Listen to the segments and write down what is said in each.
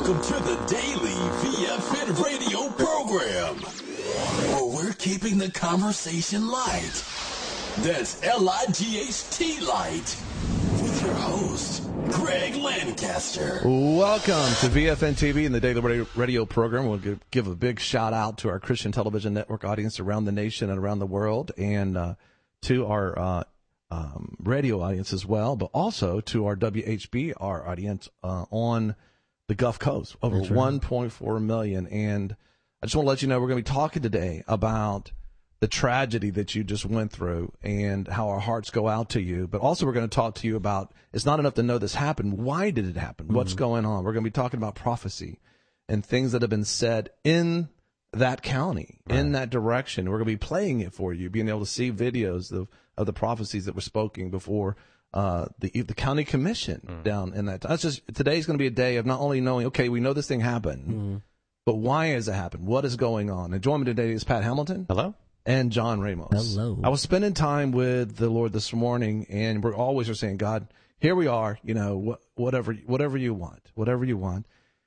Welcome to the daily VFN radio program, where we're keeping the conversation light. That's L-I-G-H-T light, with your host, Greg Lancaster. Welcome to VFN TV and the daily radio program. We'll give a big shout out to our Christian Television Network audience around the nation and around the world, and to our radio audience as well, but also to our WHBR audience on the Gulf Coast, over 1.4 million. And I just want to let you know we're going to be talking today about the tragedy that you just went through and how our hearts go out to you. But also we're going to talk to you about, it's not enough to know this happened. Why did it happen? What's going on? We're going to be talking about prophecy and things that have been said in that county, in that direction. We're going to be playing it for you, being able to see videos of the prophecies that were spoken before the county commission down in that. That's just, today's going to be a day of not only knowing, okay, we know this thing happened, but why has it happened? What is going on? And joining me today is Pat Hamilton. Hello. And John Ramos. Hello. I was spending time with the Lord this morning, and we're always saying, God, here we are, you know, whatever you want.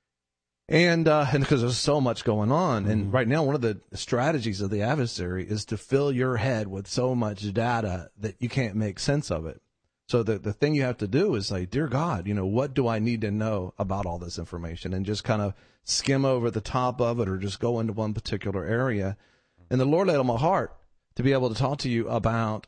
And because there's so much going on, and right now one of the strategies of the adversary is to fill your head with so much data that you can't make sense of it. So the thing you have to do is say, dear God, you know, what do I need to know about all this information? And just kind of skim over the top of it, or just go into one particular area. And the Lord laid on my heart to be able to talk to you about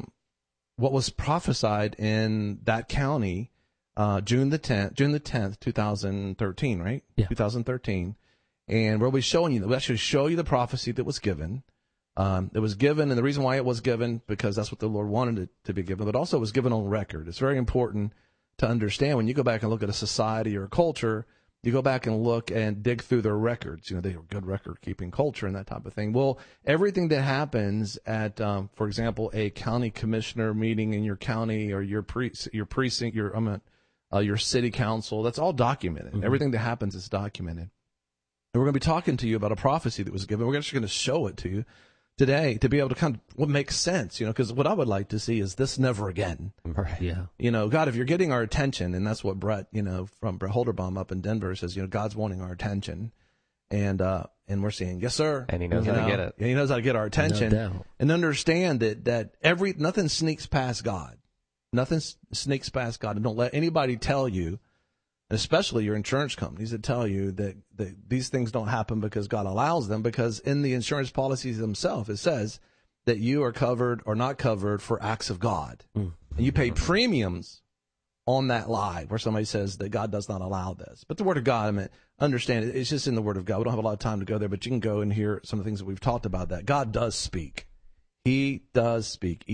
what was prophesied in that county June the 10th, 2013, right? Yeah. 2013. And we'll actually show you the prophecy that was given. It was given, and the reason why it was given, because that's what the Lord wanted it to be given, but also it was given on record. It's very important to understand when you go back and look at a society or a culture, you go back and look and dig through their records. You know, they have good record-keeping culture and that type of thing. Well, everything that happens at, for example, a county commissioner meeting in your county or your precinct, your city council, that's all documented. Everything that happens is documented. And we're going to be talking to you about a prophecy that was given. We're actually going to show it to you today to be able to kind of what makes sense, you know, because what I would like to see is this never again. Right. Yeah. You know, God, if you're getting our attention, and that's what Brett, you know, from Brett Holderbaum up in Denver says, you know, God's wanting our attention. And we're saying, yes, sir. And he knows how to get it. And he knows how to get our attention. No doubt. And understand that nothing sneaks past God. Nothing sneaks past God. And don't let anybody tell you, especially your insurance companies, that tell you that these things don't happen because God allows them, because in the insurance policies themselves, it says that you are covered or not covered for acts of God. And you pay premiums on that lie where somebody says that God does not allow this. But the Word of God, I mean, understand, it's just in the Word of God. We don't have a lot of time to go there, but you can go and hear some of the things that we've talked about that. God does speak. He does speak.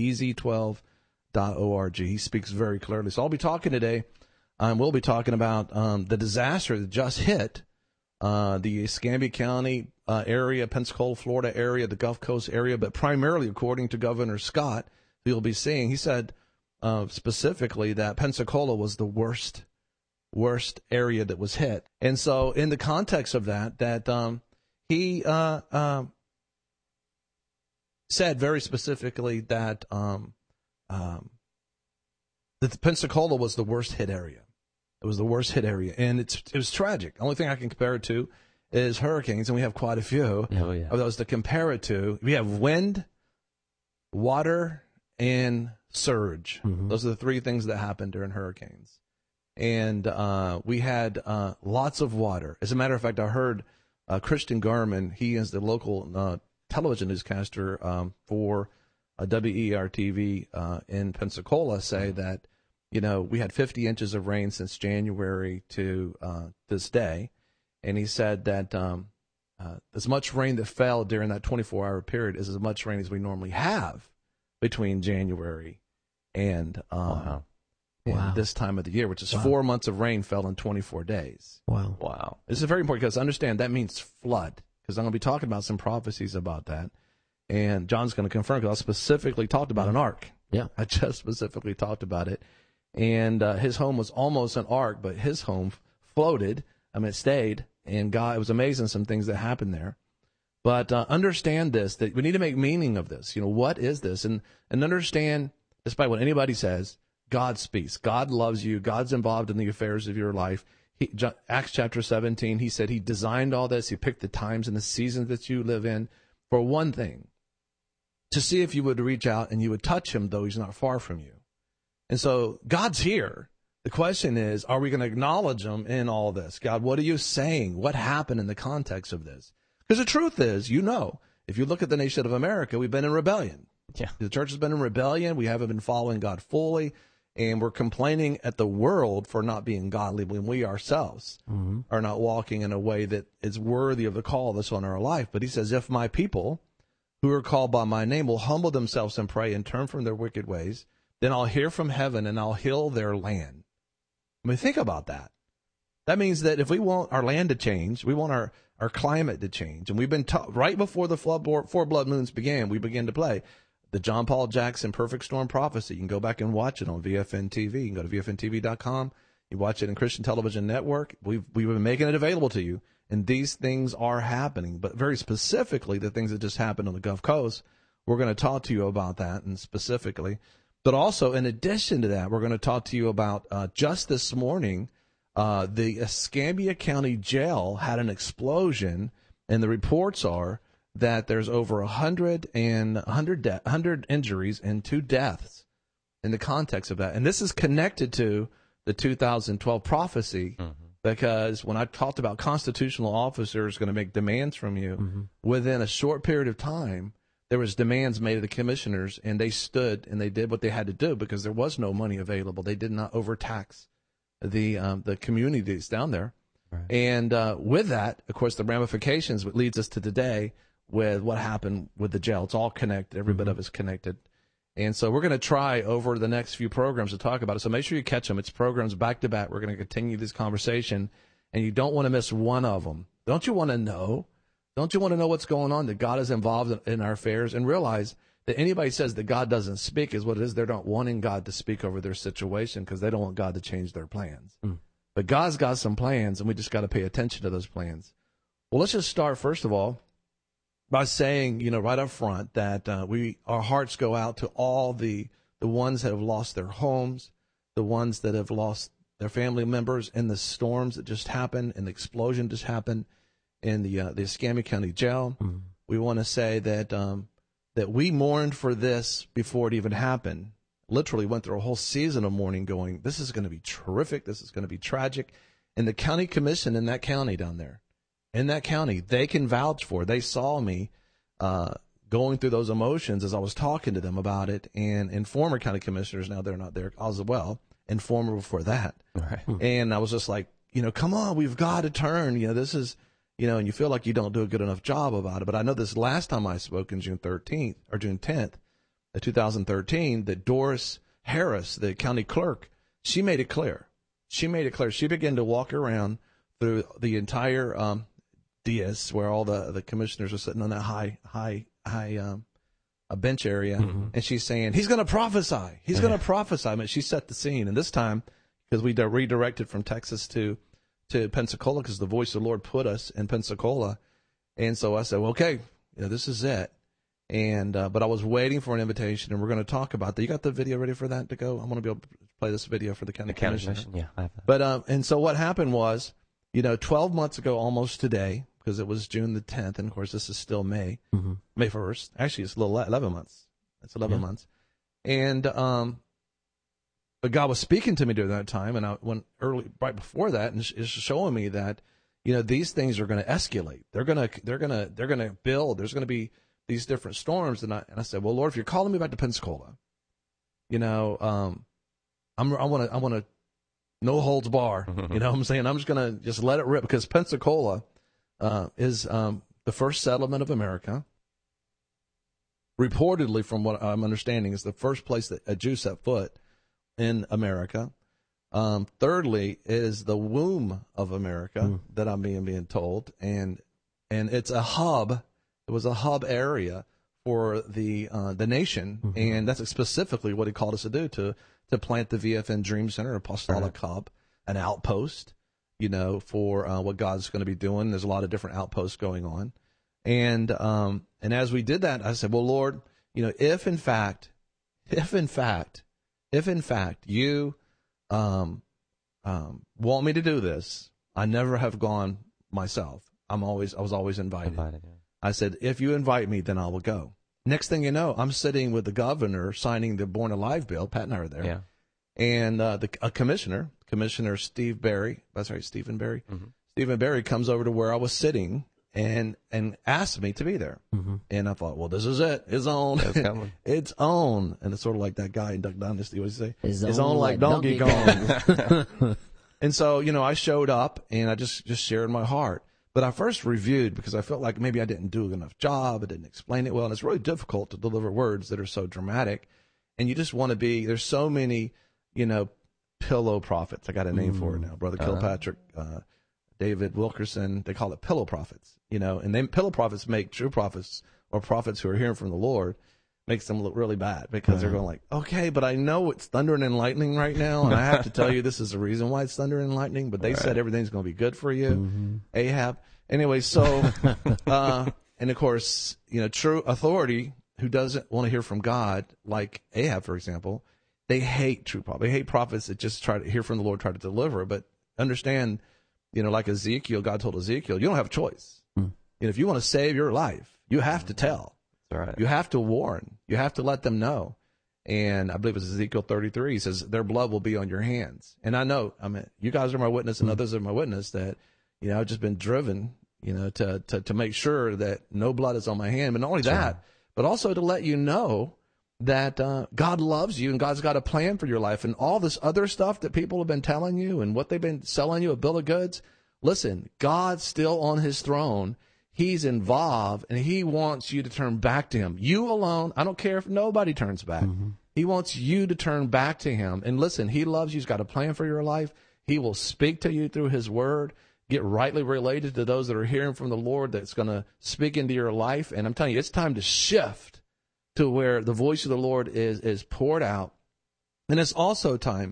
EZ12.org. He speaks very clearly. So I'll be talking today. We'll be talking about the disaster that just hit the Escambia County area, Pensacola, Florida area, the Gulf Coast area, but primarily, according to Governor Scott, who you'll be seeing, he said specifically that Pensacola was the worst area that was hit. And so in the context of that he said very specifically that Pensacola was the worst hit area. It was the worst hit area, and it was tragic. The only thing I can compare it to is hurricanes, and we have quite a few of those to compare it to. We have wind, water, and surge. Those are the three things that happen during hurricanes. And we had lots of water. As a matter of fact, I heard Christian Garman, he is the local television newscaster for WER-TV in Pensacola, say that, you know, we had 50 inches of rain since January to this day. And he said that as much rain that fell during that 24-hour period is as much rain as we normally have between January and this time of the year, which is 4 months of rain fell in 24 days. Wow. This is very important because understand that means flood, because I'm going to be talking about some prophecies about that. And John's going to confirm, because I specifically talked about an ark. Yeah. I just specifically talked about it. And his home was almost an ark, but his home floated. I mean, it stayed. And God, it was amazing some things that happened there. But understand this, that we need to make meaning of this. You know, what is this? And understand, despite what anybody says, God speaks. God loves you. God's involved in the affairs of your life. Acts chapter 17, he said he designed all this. He picked the times and the seasons that you live in for one thing, to see if you would reach out and you would touch him, though he's not far from you. And so God's here. The question is, are we going to acknowledge him in all this? God, what are you saying? What happened in the context of this? Because the truth is, if you look at the nation of America, we've been in rebellion. Yeah. The church has been in rebellion. We haven't been following God fully. And we're complaining at the world for not being godly when we ourselves are not walking in a way that is worthy of the call that's on our life. But he says, if my people who are called by my name will humble themselves and pray and turn from their wicked ways, then I'll hear from heaven and I'll heal their land. I mean, think about that. That means that if we want our land to change, we want our climate to change. And we've been taught right before the four blood moons began, we began to play the John Paul Jackson Perfect Storm Prophecy. You can go back and watch it on VFN TV. You can go to VFNTV.com. You watch it in Christian Television Network. We've been making it available to you. And these things are happening. But very specifically, the things that just happened on the Gulf Coast, we're going to talk to you about that and specifically. But also, in addition to that, we're going to talk to you about just this morning, the Escambia County Jail had an explosion, and the reports are that there's over 100 injuries and 2 deaths in the context of that. And this is connected to the 2012 prophecy, because when I talked about constitutional officers going to make demands from you, within a short period of time, there was demands made of the commissioners, and they stood and they did what they had to do because there was no money available. They did not overtax the communities down there. Right. And with that, of course, the ramifications, what leads us to today with what happened with the jail. It's all connected. Every bit of it's connected. And so we're going to try over the next few programs to talk about it. So make sure you catch them. It's programs back to back. We're going to continue this conversation, and you don't want to miss one of them. Don't you want to know? Don't you want to know what's going on, that God is involved in our affairs, and realize that anybody says that God doesn't speak is what it is. They're not wanting God to speak over their situation because they don't want God to change their plans. But God's got some plans, and we just got to pay attention to those plans. Well, let's just start, first of all, by saying, right up front that our hearts go out to all the ones that have lost their homes, the ones that have lost their family members in the storms that just happened and the explosion just happened in the Escambia County Jail. We want to say that that we mourned for this before it even happened. Literally went through a whole season of mourning going, this is going to be terrific, this is going to be tragic. And the county commission in that county down there, in that county, they can vouch for it. They saw me going through those emotions as I was talking to them about it. And former county commissioners, now they're not there as well, and former before that. Right. And I was just like, come on, we've got to turn. This is, and you feel like you don't do a good enough job about it. But I know this last time I spoke in June 10th, 2013, that Doris Harris, the county clerk, she made it clear. She began to walk around through the entire dais where all the commissioners are sitting on that high bench area, and she's saying, he's going to prophesy. He's going to prophesy. I mean, she set the scene. And this time, because we redirected from Texas to Pensacola, because the voice of the Lord put us in Pensacola. And so I said, well, okay, this is it. And but I was waiting for an invitation, and we're going to talk about that. You got the video ready for that to go? I want to be able to play this video for the county commission. Yeah, I have that. But and so what happened was, 12 months ago, almost today, because it was June the 10th, and of course this is still May 1st. Actually, it's a little 11 months. It's 11 months. And but God was speaking to me during that time, and I went right before that, and is showing me that these things are going to escalate. They're going to build. There's going to be these different storms, and I said, well, Lord, if you're calling me back to Pensacola, I want to no holds bar. You know what I'm saying? I'm just going to just let it rip, because Pensacola is the first settlement of America. Reportedly, from what I'm understanding, is the first place that a Jew set foot in America. Thirdly, it is the womb of America that I'm being told, and it's a hub. It was a hub area for the nation, and that's specifically what he called us to do, to plant the VFN Dream Center, Apostolic Hub, an outpost, for what God's going to be doing. There's a lot of different outposts going on, and as we did that, I said, well, Lord, if in fact you want me to do this, I never have gone myself. I was always invited. Yeah. I said, if you invite me, then I will go. Next thing you know, I'm sitting with the governor signing the Born Alive bill. Pat and I are there. Yeah. And a commissioner, Stephen Berry. Mm-hmm. Stephen Berry comes over to where I was sitting and asked me to be there. Mm-hmm. And I thought, well, this is it. It's on. It's coming. It's on. And it's sort of like that guy in Duck Dynasty. What does he say? It's on like Donkey Kong. And so, I showed up and I just shared my heart. But I first reviewed because I felt like maybe I didn't do enough job. I didn't explain it well. And it's really difficult to deliver words that are so dramatic. And you just want to be, there's so many, pillow prophets. I got a name for it now. Brother Kilpatrick, David Wilkerson, they call it pillow prophets, and then pillow prophets make true prophets or prophets who are hearing from the Lord, makes them look really bad because they're going like, okay, but I know it's thundering and lightning right now. And I have to tell you, this is the reason why it's thundering and lightning, but they said everything's going to be good for you. Ahab. Anyway, so, and of course, true authority who doesn't want to hear from God, like Ahab, for example, they hate true prophets. They hate prophets that just try to hear from the Lord, try to deliver. But understand, like Ezekiel, God told Ezekiel, you don't have a choice. If you want to save your life, you have to tell. That's right. You have to warn. You have to let them know. And I believe it's Ezekiel 33. He says, their blood will be on your hands. And I know, you guys are my witness and others are my witness that, I've just been driven, to make sure that no blood is on my hand. But not only that, but also to let you know that God loves you and God's got a plan for your life. And all this other stuff that people have been telling you and what they've been selling you, a bill of goods, listen, God's still on his throne. He's involved, and he wants you to turn back to him. You alone, I don't care if nobody turns back. He wants you to turn back to him. And listen, he loves you. He's got a plan for your life. He will speak to you through his word. Get rightly related to those that are hearing from the Lord that's going to speak into your life. And I'm telling you, it's time to shift to where the voice of the Lord is poured out. And it's also time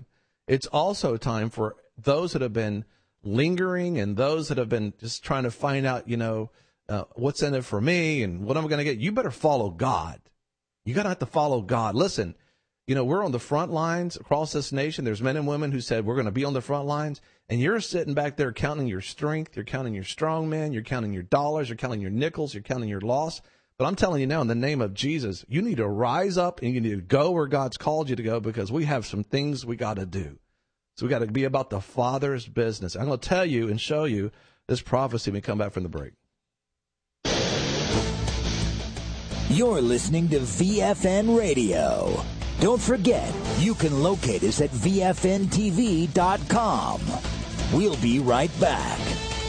for those that have been lingering and those that have been just trying to find out, what's in it for me and what am I going to get? You better follow God. You got to have to follow God. Listen, we're on the front lines across this nation. There's men and women who said we're going to be on the front lines, and you're sitting back there counting your strength. You're counting your strong men. You're counting your dollars. You're counting your nickels. You're counting your loss. But I'm telling you now, in the name of Jesus, you need to rise up and you need to go where God's called you to go because we have some things we got to do. So we got to be about the Father's business. I'm going to tell you and show you this prophecy when we come back from the break. You're listening to VFN Radio. Don't forget, you can locate us at VFNTV.com. We'll be right back.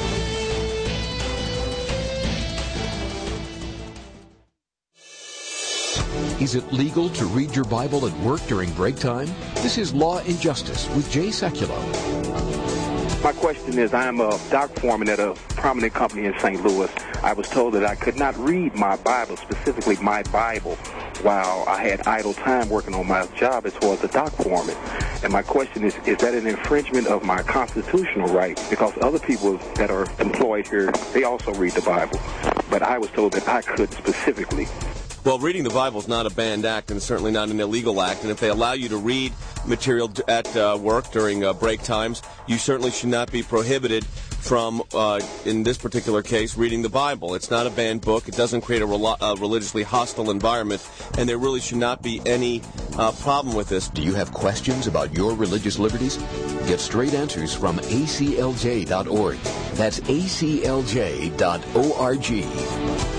Is it legal to read your Bible at work during break time? This is Law and Justice with Jay Sekulow. My question is, I am a dock foreman at a prominent company in St. Louis. I was told that I could not read my Bible, specifically my Bible, while I had idle time working on my job as far as a dock foreman. And my question is that an infringement of my constitutional right? Because other people that are employed here, they also read the Bible. But I was told that I could specifically. Well, reading the Bible is not a banned act, and it's certainly not an illegal act. And if they allow you to read material at work during break times, you certainly should not be prohibited from, in this particular case, reading the Bible. It's not a banned book. It doesn't create a religiously hostile environment, and there really should not be any problem with this. Do you have questions about your religious liberties? Get straight answers from aclj.org. That's aclj.org.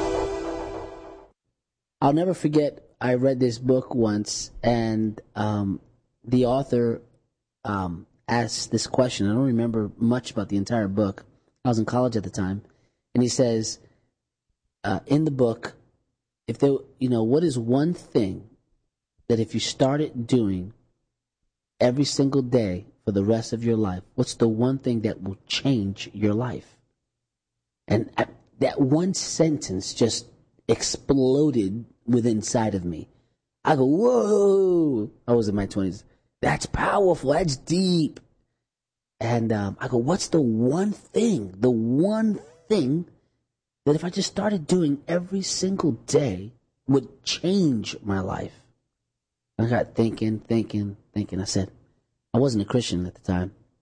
I'll never forget, I read this book once, and the author asked this question. I don't remember much about the entire book. I was in college at the time. And he says, in the book, what is one thing that if you started doing every single day for the rest of your life, what's the one thing that will change your life? And that one sentence just exploded within inside of me. I go, whoa! I was in my 20s. That's powerful. That's deep. And I go, what's the one thing that if I just started doing every single day would change my life? I got thinking. I said, I wasn't a Christian at the time.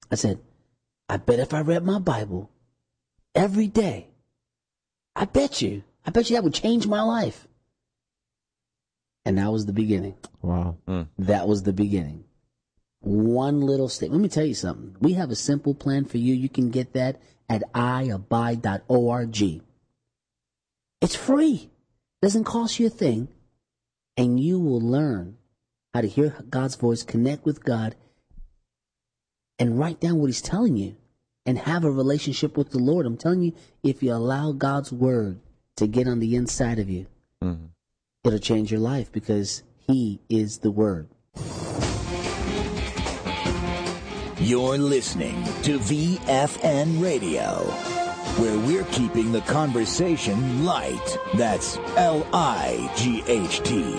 I said, I bet if I read my Bible every day, I bet you that would change my life. And that was the beginning. Wow. That was the beginning. One little step. Let me tell you something. We have a simple plan for you. You can get that at iabide.org. It's free. Doesn't cost you a thing. And you will learn how to hear God's voice, connect with God, and write down what he's telling you and have a relationship with the Lord. I'm telling you, if you allow God's word to get on the inside of you, it'll change your life because he is the word. You're listening to VFN Radio, where we're keeping the conversation light. That's L-I-G-H-T,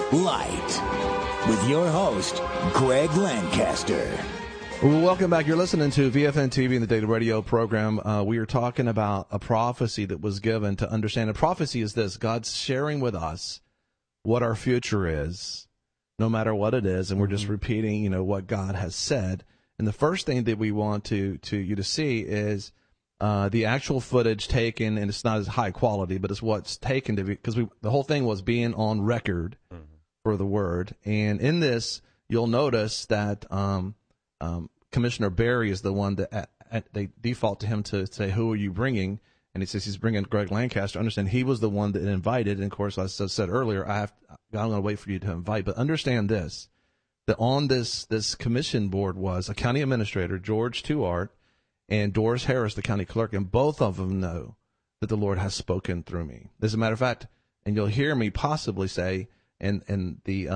light. With your host, Greg Lancaster. Well, welcome back. You're listening to VFN TV and the Daily Radio program. We are talking about a prophecy that was given to understand. A prophecy is this: God's sharing with us what our future is, no matter what it is, and we're just repeating, what God has said. And the first thing that we want you to see is the actual footage taken, and it's not as high quality, but it's what's taken to be, because the whole thing was being on record for the word. And in this, you'll notice that Commissioner Barry is the one that they default to him to say, "Who are you bringing?" And he says he's bringing Greg Lancaster. Understand, he was the one that invited. And of course, as I said earlier, I'm going to wait for you to invite. But understand this: that on this commission board was a county administrator, George Tuart, and Doris Harris, the county clerk, and both of them know that the Lord has spoken through me. As a matter of fact, and you'll hear me possibly say, and the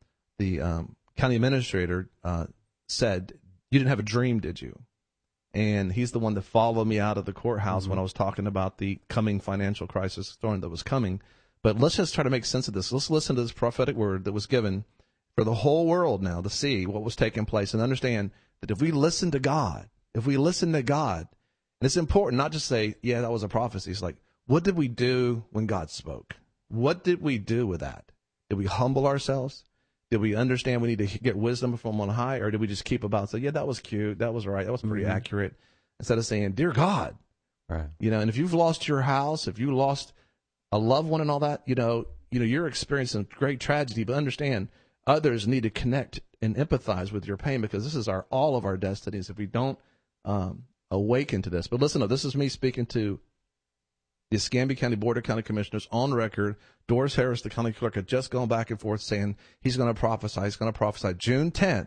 county administrator said, "You didn't have a dream, did you?" And he's the one that followed me out of the courthouse when I was talking about the coming financial crisis storm that was coming. But let's just try to make sense of this. Let's listen to this prophetic word that was given for the whole world now to see what was taking place and understand that if we listen to God, and it's important not just say, yeah, that was a prophecy. It's like, what did we do when God spoke? What did we do with that? Did we humble ourselves? Did we understand we need to get wisdom from on high? Or did we just keep about and say, yeah, that was cute, that was right, that was pretty accurate, instead of saying, dear God, right? And if you've lost your house, if you lost a loved one and all that, you're experiencing great tragedy, but understand, others need to connect and empathize with your pain, because this is all of our destinies if we don't awaken to this. But listen, this is me speaking to the Escambia County Board of County Commissioners on record. Doris Harris, the county clerk, had just gone back and forth saying he's going to prophesy June 10th,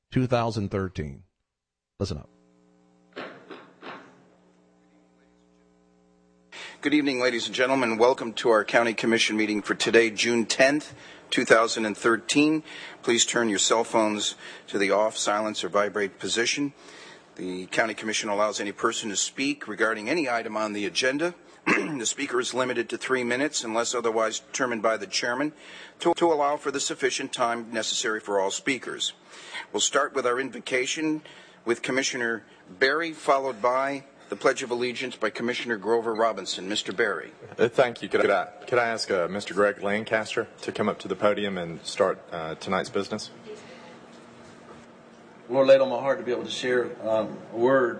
2013. Listen up. Good evening, ladies and gentlemen. Welcome to our County Commission meeting for today, June 10th, 2013. Please turn your cell phones to the off, silence, or vibrate position. The County Commission allows any person to speak regarding any item on the agenda. The speaker is limited to 3 minutes unless otherwise determined by the chairman to allow for the sufficient time necessary for all speakers. We'll start with our invocation with Commissioner Barry, followed by the Pledge of Allegiance by Commissioner Grover Robinson. Mr. Barry. Thank you. Could I ask Mr. Greg Lancaster to come up to the podium and start tonight's business? The Lord laid on my heart to be able to share a word.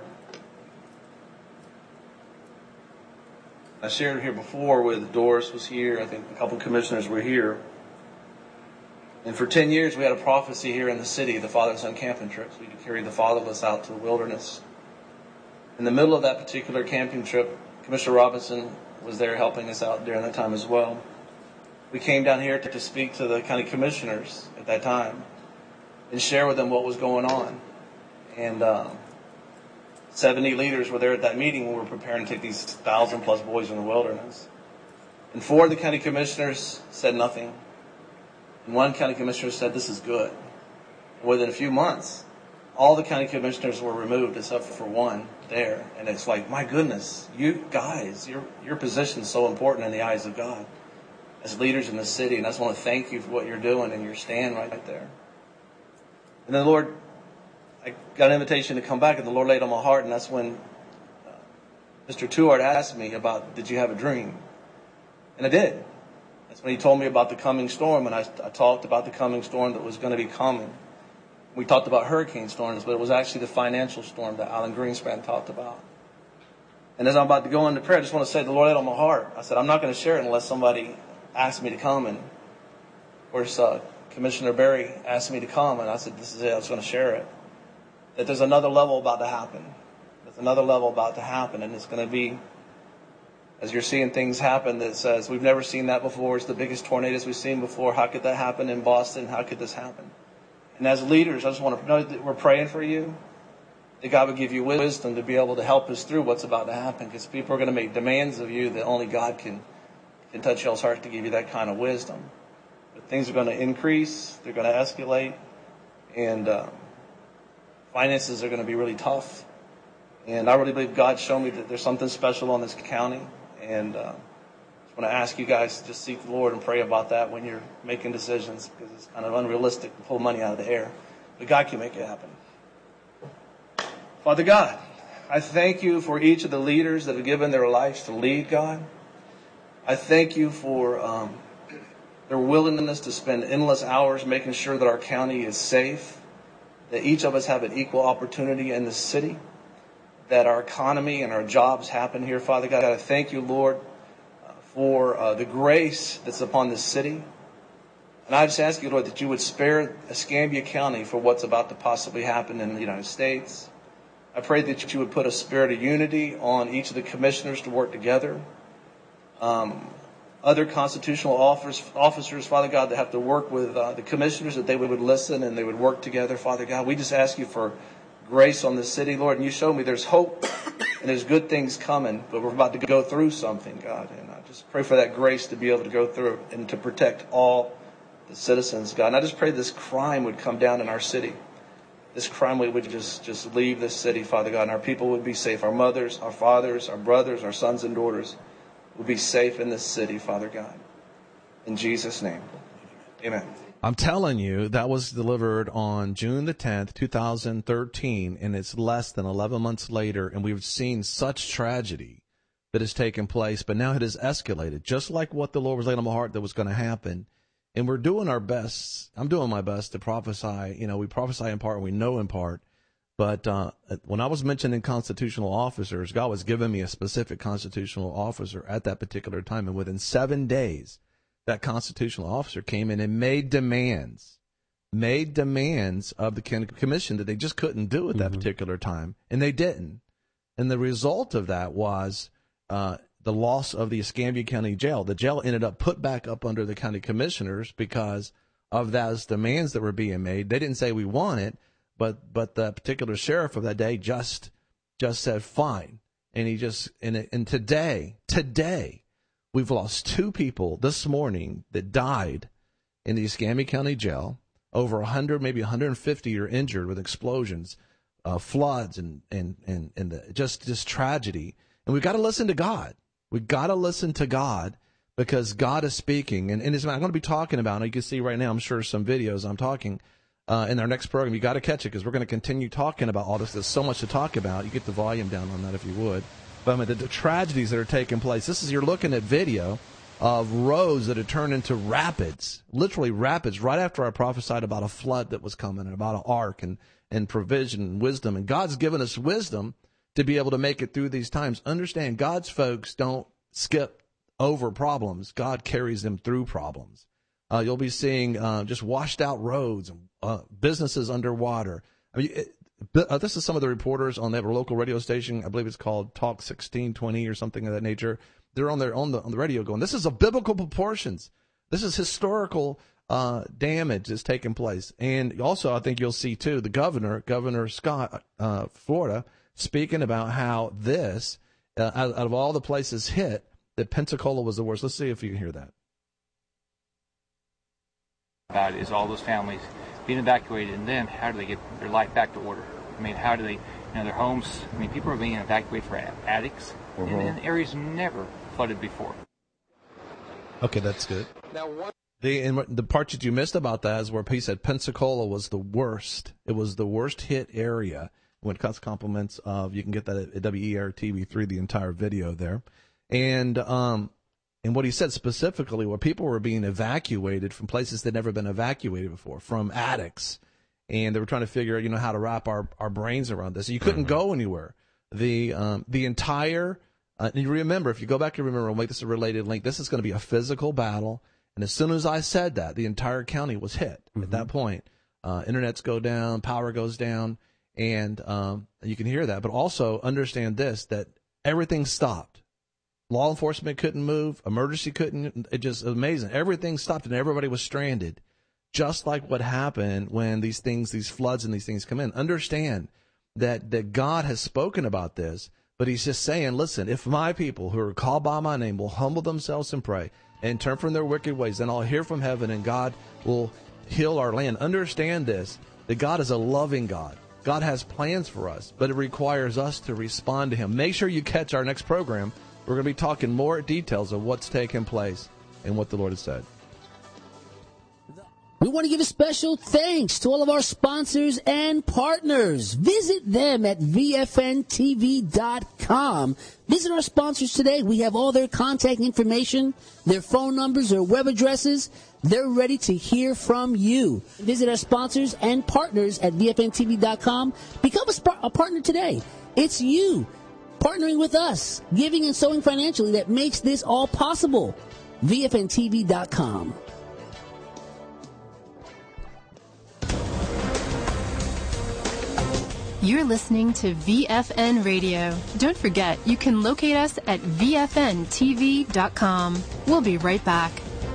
I shared here before with Doris was here. I think a couple of commissioners were here. And for 10 years we had a prophecy here in the city, the father and son camping trips. We could carry the fatherless out to the wilderness. In the middle of that particular camping trip, Commissioner Robinson was there helping us out during that time as well. We came down here to speak to the county commissioners at that time and share with them what was going on. And 70 leaders were there at that meeting when we were preparing to take these 1,000-plus boys in the wilderness. And 4 of the county commissioners said nothing. And 1 county commissioner said, this is good. And within a few months, all the county commissioners were removed except for 1 there. And it's like, my goodness, you guys, your position is so important in the eyes of God as leaders in the city. And I just want to thank you for what you're doing and your stand right there. And then the Lord, I got an invitation to come back, and the Lord laid on my heart, and that's when Mr. Tuart asked me about, did you have a dream? And I did. That's when he told me about the coming storm, and I talked about the coming storm that was going to be coming. We talked about hurricane storms, but it was actually the financial storm that Alan Greenspan talked about. And as I'm about to go into prayer, I just want to say the Lord laid on my heart. I said, I'm not going to share it unless somebody asks me to come. And of course, Commissioner Berry asked me to come, and I said, this is it. I was going to share it. That there's another level about to happen. There's another level about to happen, and it's going to be, as you're seeing things happen that says, we've never seen that before. It's the biggest tornadoes we've seen before. How could that happen in Boston? How could this happen? And as leaders, I just want to know that we're praying for you, that God would give you wisdom to be able to help us through what's about to happen, because people are going to make demands of you that only God can touch y'all's heart to give you that kind of wisdom. But things are going to increase. They're going to escalate. And finances are going to be really tough. And I really believe God showed me that there's something special on this county. And I just want to ask you guys to just seek the Lord and pray about that when you're making decisions, because it's kind of unrealistic to pull money out of the air. But God can make it happen. Father God, I thank you for each of the leaders that have given their lives to lead, God. I thank you for their willingness to spend endless hours making sure that our county is safe, that each of us have an equal opportunity in the city, that our economy and our jobs happen here, Father God. I thank you, Lord, for the grace that's upon this city. And I just ask you, Lord, that you would spare Escambia County for what's about to possibly happen in the United States. I pray that you would put a spirit of unity on each of the commissioners to work together. Other constitutional officers, Father God, that have to work with the commissioners, that they would listen and they would work together, Father God. We just ask you for grace on this city, Lord. And you showed me there's hope and there's good things coming, but we're about to go through something, God. And I just pray for that grace to be able to go through and to protect all the citizens, God. And I just pray this crime would come down in our city. This crime would just leave this city, Father God, and our people would be safe. Our mothers, our fathers, our brothers, our sons and daughters would be safe in this city, Father God. In Jesus' name, amen. I'm telling you, that was delivered on June the 10th, 2013, and it's less than 11 months later, and we've seen such tragedy that has taken place, but now it has escalated, just like what the Lord was laying on my heart that was going to happen. And we're doing our best. I'm doing my best to prophesy. You know, we prophesy in part and we know in part. But when I was mentioning constitutional officers, God was giving me a specific constitutional officer at that particular time. And within 7 days, that constitutional officer came in and made demands of the commission that they just couldn't do at that particular time. And they didn't. And the result of that was the loss of the Escambia County Jail. The jail ended up put back up under the county commissioners because of those demands that were being made. They didn't say we want it, but the particular sheriff of that day just said fine. And he just and today we've lost 2 people this morning that died in the Escambia County Jail. Over 100, maybe 150 are injured with explosions, floods, and just tragedy. And we've got to listen to God. We've got to listen to God, because God is speaking. And I'm going to be talking about, and you can see right now, I'm sure some videos I'm talking in our next program. You got to catch it, because we're going to continue talking about all this. There's so much to talk about. You get the volume down on that if you would. But I mean, the tragedies that are taking place. You're looking at video of roads that have turned into rapids, literally rapids, right after I prophesied about a flood that was coming and about an ark and provision and wisdom. And God's given us wisdom to be able to make it through these times. Understand, God's folks don't skip over problems. God carries them through problems. You'll be seeing just washed out roads, businesses underwater. I mean, this is some of the reporters on their local radio station. I believe it's called Talk 1620 or something of that nature. They're on the radio going, this is of biblical proportions. This is historical damage that's taking place. And also, I think you'll see too, the Governor Scott, Florida, speaking about how this, out of all the places hit, that Pensacola was the worst. Let's see if you can hear that. About is all those families being evacuated, and then how do they get their life back to order? I mean, how do they, their homes, I mean, people are being evacuated for attics in areas never flooded before. Okay, that's good. Now, the part that you missed about that is where he said Pensacola was the worst. It was the worst hit area. When it comes to compliments of, you can get that at WER-TV3, the entire video there. And what he said specifically, where people were being evacuated from places they'd never been evacuated before, from attics and they were trying to figure out, how to wrap our brains around this. You couldn't go anywhere. The entire and you remember, if you go back and remember, we'll make this a related link. This is going to be a physical battle, and as soon as I said that, the entire county was hit. At that point, internets go down, power goes down, and you can hear that. But also understand this: that everything stopped. Law enforcement couldn't move. Emergency couldn't. It just amazing. Everything stopped, and everybody was stranded. Just like what happened when these floods and these things come in. Understand that God has spoken about this, but he's just saying, listen, if my people who are called by my name will humble themselves and pray and turn from their wicked ways, then I'll hear from heaven and God will heal our land. Understand this, that God is a loving God. God has plans for us, but it requires us to respond to him. Make sure you catch our next program. We're going to be talking more details of what's taking place and what the Lord has said. We want to give a special thanks to all of our sponsors and partners. Visit them at VFNTV.com. Visit our sponsors today. We have all their contact information, their phone numbers, their web addresses. They're ready to hear from you. Visit our sponsors and partners at VFNTV.com. Become a partner today. It's you partnering with us, giving and sowing financially that makes this all possible. VFNTV.com. You're listening to VFN Radio. Don't forget, you can locate us at VFNTV.com. We'll be right back.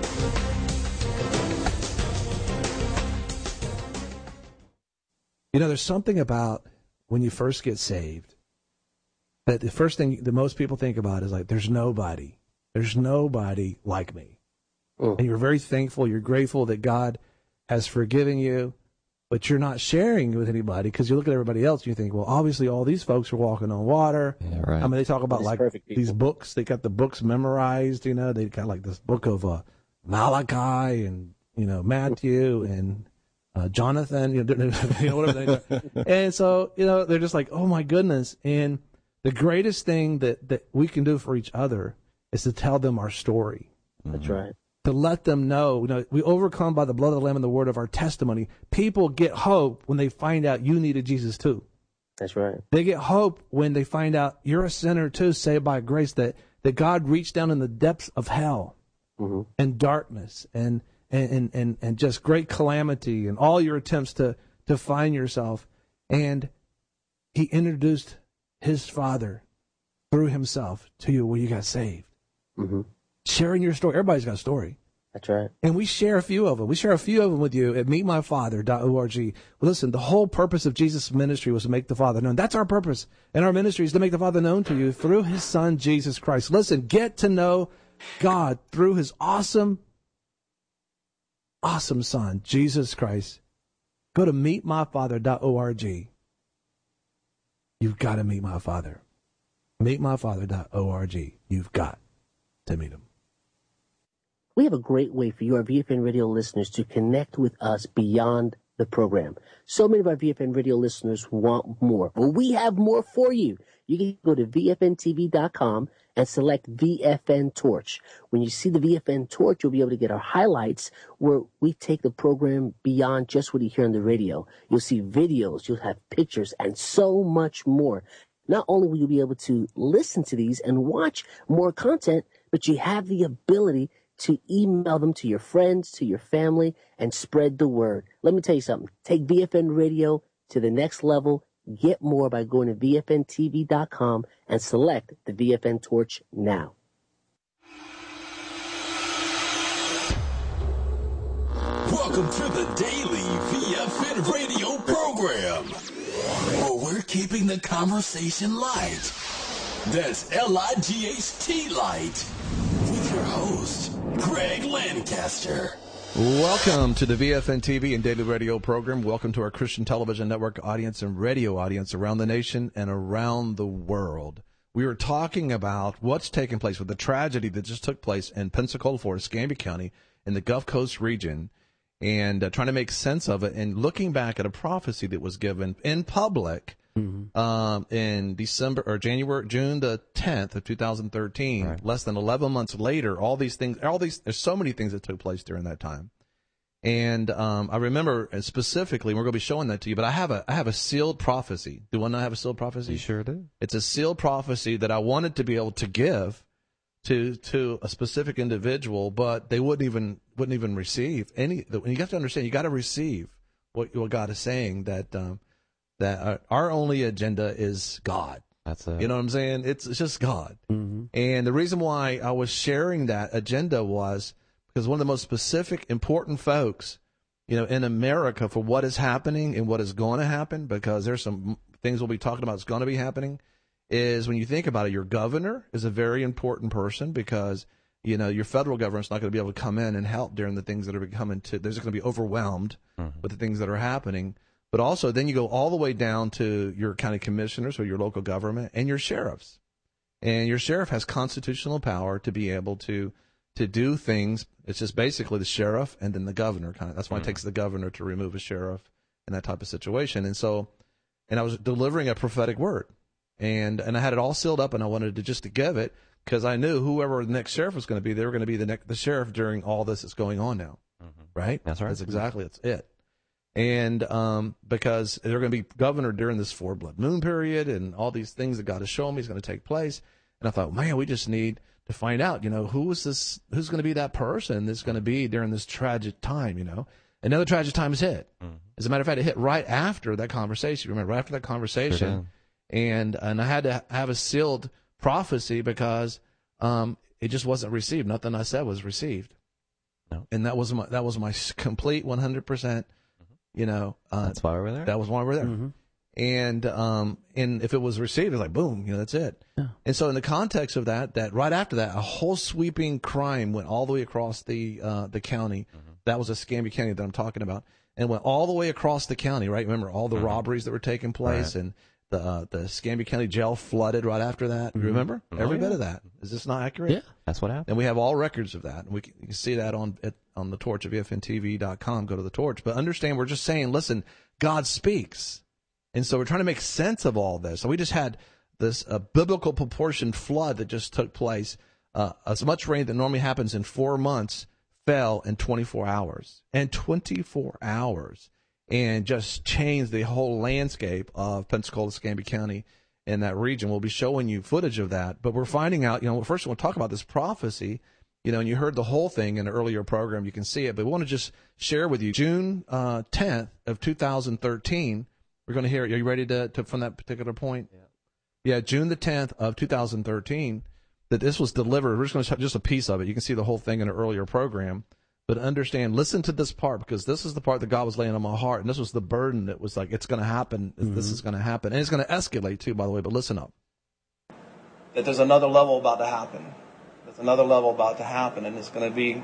There's something about when you first get saved that the first thing that most people think about is like, there's nobody like me. And you're very thankful, you're grateful that God has forgiven you. But you're not sharing with anybody because you look at everybody else and you think, well, obviously all these folks are walking on water. Yeah, right. I mean, they talk about like these books. They got the books memorized, They got like this book of Malachi and, Matthew and Jonathan, whatever. And so, they're just like, oh, my goodness. And the greatest thing that we can do for each other is to tell them our story. That's right. To let them know, we overcome by the blood of the Lamb and the word of our testimony. People get hope when they find out you needed Jesus too. That's right. They get hope when they find out you're a sinner too, saved by grace, that God reached down in the depths of hell and darkness and just great calamity and all your attempts to find yourself. And he introduced his Father through himself to you where you got saved. Sharing your story. Everybody's got a story. That's right. And we share a few of them. We share a few of them with you at meetmyfather.org. Well, listen, the whole purpose of Jesus' ministry was to make the Father known. That's our purpose. And our ministry is to make the Father known to you through his Son, Jesus Christ. Listen, get to know God through his awesome Son, Jesus Christ. Go to meetmyfather.org. You've got to meet my Father. Meetmyfather.org. You've got to meet him. We have a great way for you, our VFN Radio listeners, to connect with us beyond the program. So many of our VFN Radio listeners want more. Well, we have more for you. You can go to VFNTV.com and select VFN Torch. When you see the VFN Torch, you'll be able to get our highlights where we take the program beyond just what you hear on the radio. You'll see videos, you'll have pictures, and so much more. Not only will you be able to listen to these and watch more content, but you have the ability to email them to your friends, to your family, and spread the word. Let me tell you something. Take VFN Radio to the next level. Get more by going to VFNTV.com and select the VFN Torch now. Welcome to the daily VFN Radio program, where we're keeping the conversation light. That's L-I-G-H-T light. With your host, Greg Lancaster. Welcome to the VFN TV and Daily Radio program. Welcome to our Christian Television Network audience and radio audience around the nation and around the world. We are talking about what's taking place with the tragedy that just took place in Pensacola, Florida, Escambia County, in the Gulf Coast region, and trying to make sense of it and looking back at a prophecy that was given in public in June the 10th of 2013, right. Less than 11 months later, there's so many things that took place during that time. And I remember specifically, we're going to be showing that to you, but I have a sealed prophecy. Do one not have a sealed prophecy? You sure do. It's a sealed prophecy that I wanted to be able to give to a specific individual, but they wouldn't even receive any. You have to understand, you got to receive what God is saying, that our only agenda is God. That's it. You know what I'm saying? It's just God. Mm-hmm. And the reason why I was sharing that agenda was because one of the most specific, important folks, in America for what is happening and what is going to happen, because there's some things we'll be talking about that's going to be happening, is when you think about it, your governor is a very important person because, your federal government's not going to be able to come in and help during the things that are coming to, they're just going to be overwhelmed with the things that are happening. But also then you go all the way down to your county commissioners or your local government and your sheriffs. And your sheriff has constitutional power to be able to do things. It's just basically the sheriff and then the governor kind of. That's why it takes the governor to remove a sheriff in that type of situation. And I was delivering a prophetic word. And I had it all sealed up, and I wanted to give it because I knew whoever the next sheriff was going to be, they were going to be the sheriff during all this that's going on now. Right? That's right. That's it. And because they're going to be governor during this 4 blood moon period and all these things that God has shown me is going to take place. And I thought, man, we just need to find out, who's going to be that person that's going to be during this tragic time, Another tragic time has hit. As a matter of fact, it hit right after that conversation. Remember, right after that conversation. Sure. And I had to have a sealed prophecy because it just wasn't received. Nothing I said was received. No. And that was my complete 100%. That's why we're there. That was why we're there. Mm-hmm. And if it was received, it's like boom, that's it. Yeah. And so in the context of that right after that, a whole sweeping crime went all the way across the county. Mm-hmm. That was Escambia County that I'm talking about, and went all the way across the county. Right? Remember all the robberies that were taking place, and the Escambia County jail flooded right after that. Mm-hmm. Remember every bit of that. Is this not accurate? Yeah, that's what happened. And we have all records of that. And you can see that on the Torch of EFNTV.com. Go to the Torch. But understand, we're just saying, listen, God speaks. And so we're trying to make sense of all this. So we just had this biblical proportion flood that just took place. As much rain that normally happens in 4 months fell in 24 hours. And 24 hours. And just changed the whole landscape of Pensacola, Escambia County, and that region. We'll be showing you footage of that. But we're finding out, first we'll talk about this prophecy, and you heard the whole thing in an earlier program. You can see it. But we want to just share with you, June 10th of 2013, we're going to hear it. Are you ready to from that particular point? Yeah, June the 10th of 2013, that this was delivered. We're just going to show just a piece of it. You can see the whole thing in an earlier program. But understand, listen to this part, because this is the part that God was laying on my heart, and this was the burden that was like, it's going to happen. Mm-hmm. This is going to happen. And it's going to escalate, too, by the way, but listen up. That there's another level about to happen. There's another level about to happen, and it's going to be,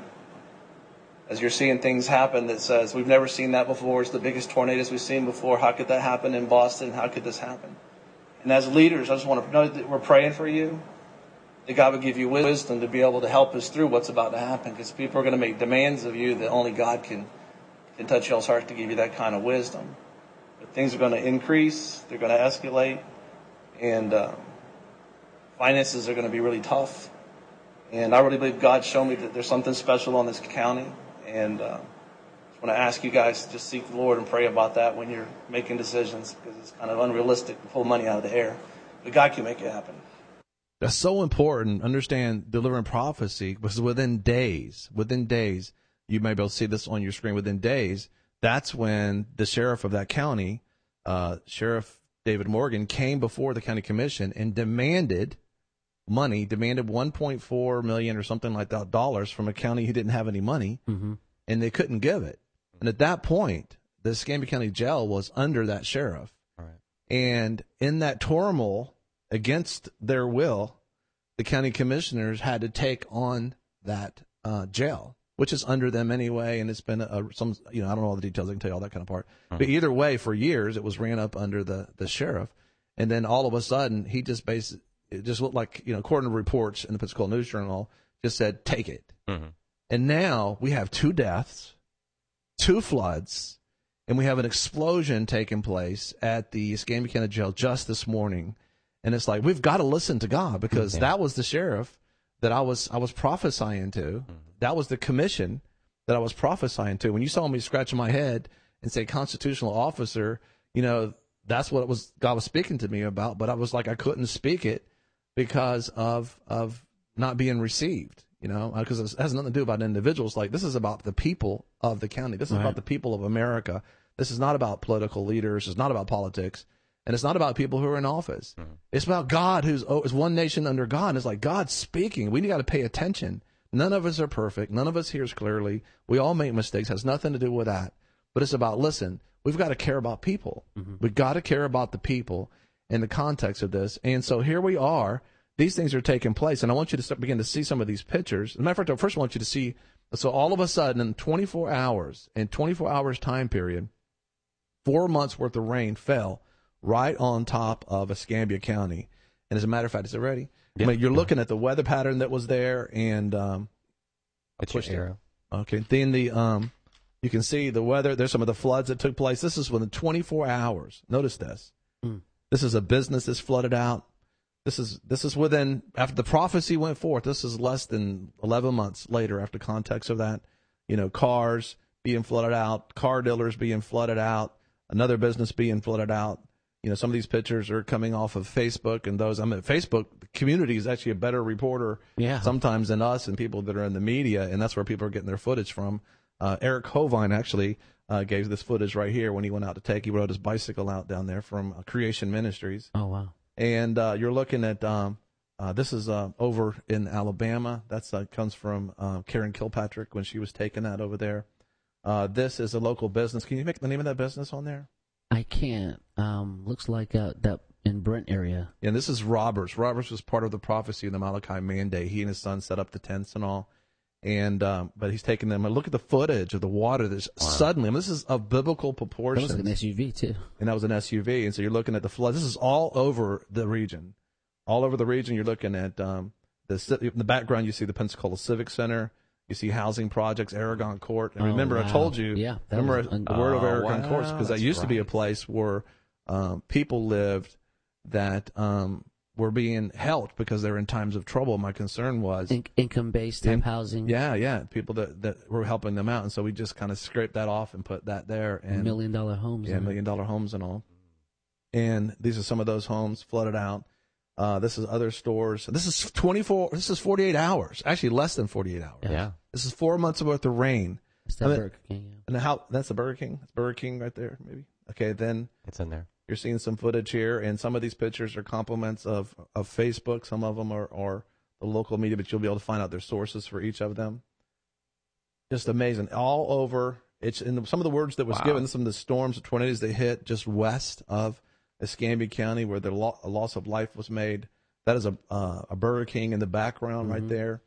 as you're seeing things happen that says, we've never seen that before. It's the biggest tornadoes we've seen before. How could that happen in Boston? How could this happen? And as leaders, I just want to know that we're praying for you, that God would give you wisdom to be able to help us through what's about to happen, because people are going to make demands of you that only God can touch y'all's heart to give you that kind of wisdom. But things are going to increase. They're going to escalate. And finances are going to be really tough. And I really believe God showed me that there's something special on this county. And I just want to ask you guys to just seek the Lord and pray about that when you're making decisions, because it's kind of unrealistic to pull money out of the air. But God can make it happen. That's so important. Understand, delivering prophecy was within days, you may be able to see this on your screen, within days, that's when the sheriff of that county, Sheriff David Morgan, came before the county commission and demanded money, demanded $1.4 million or something like that dollars from a county who didn't have any money, and they couldn't give it. And at that point, the Escambia County Jail was under that sheriff. All right. And in that turmoil, against their will, the county commissioners had to take on that jail, which is under them anyway. And it's been I don't know all the details. I can tell you all that kind of part. But either way, for years, it was ran up under the sheriff. And then all of a sudden, he just it just looked like, according to reports in the Pensacola News Journal, just said, take it. Mm-hmm. And now we have 2 deaths, 2 floods, and we have an explosion taking place at the Escambia County Jail just this morning. And it's like, we've got to listen to God, because that was the sheriff that I was prophesying to. Mm-hmm. That was the commission that I was prophesying to. When you saw me scratching my head and say constitutional officer, that's what God was speaking to me about. But I was like, I couldn't speak it because of not being received, because it has nothing to do about individuals. Like, this is about the people of the county. This is about the people of America. This is not about political leaders. It's not about politics. And it's not about people who are in office. Mm-hmm. It's about God, who's one nation under God. And it's like God's speaking. We got to pay attention. None of us are perfect. None of us hears clearly. We all make mistakes. It has nothing to do with that. But it's about, listen, we've got to care about people. Mm-hmm. We've got to care about the people in the context of this. And so here we are. These things are taking place. And I want you to begin to see some of these pictures. As a matter of fact, first I want you to see, so all of a sudden in 24 hours time period, 4 months worth of rain fell right on top of Escambia County. And as a matter of fact, is it ready? Yeah. I mean, you're looking at the weather pattern that was there, and push the arrow. Okay. Then you can see the weather. There's some of the floods that took place. This is within 24 hours. Notice this. This is a business that's flooded out. This is within, after the prophecy went forth, this is less than 11 months later after context of that. Cars being flooded out, car dealers being flooded out, another business being flooded out. Some of these pictures are coming off of Facebook, and Facebook community is actually a better reporter sometimes than us and people that are in the media, and that's where people are getting their footage from. Eric Hovine actually gave this footage right here when he went out he rode his bicycle out down there from Creation Ministries. Oh, wow. And you're looking at, this is over in Alabama. That's comes from Karen Kilpatrick when she was taking that over there. This is a local business. Can you make the name of that business on there? I can't. Looks like that in Brent area. Yeah, and this is Roberts. Roberts was part of the prophecy of the Malachi mandate. He and his son set up the tents and all. And but he's taking them. Look at the footage of the water. There's suddenly, this is of biblical proportions. That was an SUV too. And that was an SUV. And so you're looking at the flood. This is all over the region. All over the region. You're looking at in the background. You see the Pensacola Civic Center. You see housing projects, Aragon Court. And remember, I told you. Yeah. Remember the word of Aragon Courts, because that used to be a place where people lived that were being helped because they were in times of trouble. My concern was income-based type housing. Yeah, people that were helping them out, and so we just kind of scraped that off and put that there. And $1 million homes. Yeah, $1 million homes and all. And these are some of those homes flooded out. This is other stores. This is 48 hours. Actually, less than 48 hours. Yeah. This is 4 months worth of rain. That's the Burger King. Yeah. And that's the Burger King. It's Burger King right there, maybe. Okay, then it's in there. You're seeing some footage here, and some of these pictures are compliments of Facebook. Some of them are the local media, but you'll be able to find out their sources for each of them. Just amazing. All over. It's in some of the words that was given, some of the storms, the tornadoes they hit just west of Escambia County, where a loss of life was made. That is a Burger King in the background right there.